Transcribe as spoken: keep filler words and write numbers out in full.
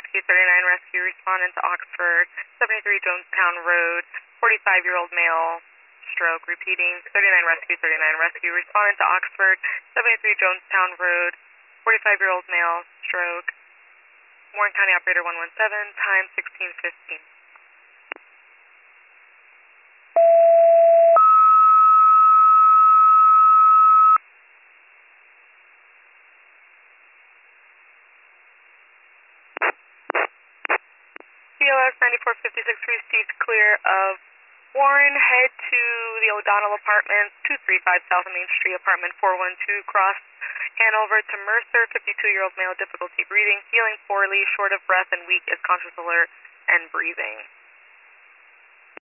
Rescue, thirty-nine Rescue, respondent to Oxford, seventy-three Jonestown Road, forty-five-year-old male, stroke, repeating, thirty-nine Rescue, thirty-nine Rescue, respondent to Oxford, seventy-three Jonestown Road, forty-five-year-old male, stroke, Warren County Operator one one seven, time sixteen fifteen. C O S ninety-four fifty-six received clear of Warren. Head to the O'Donnell Apartments, two thirty-five South Main Street, apartment four one two, cross Hanover to Mercer, fifty-two-year-old male, difficulty breathing, feeling poorly, short of breath and weak, is conscious, alert, and breathing.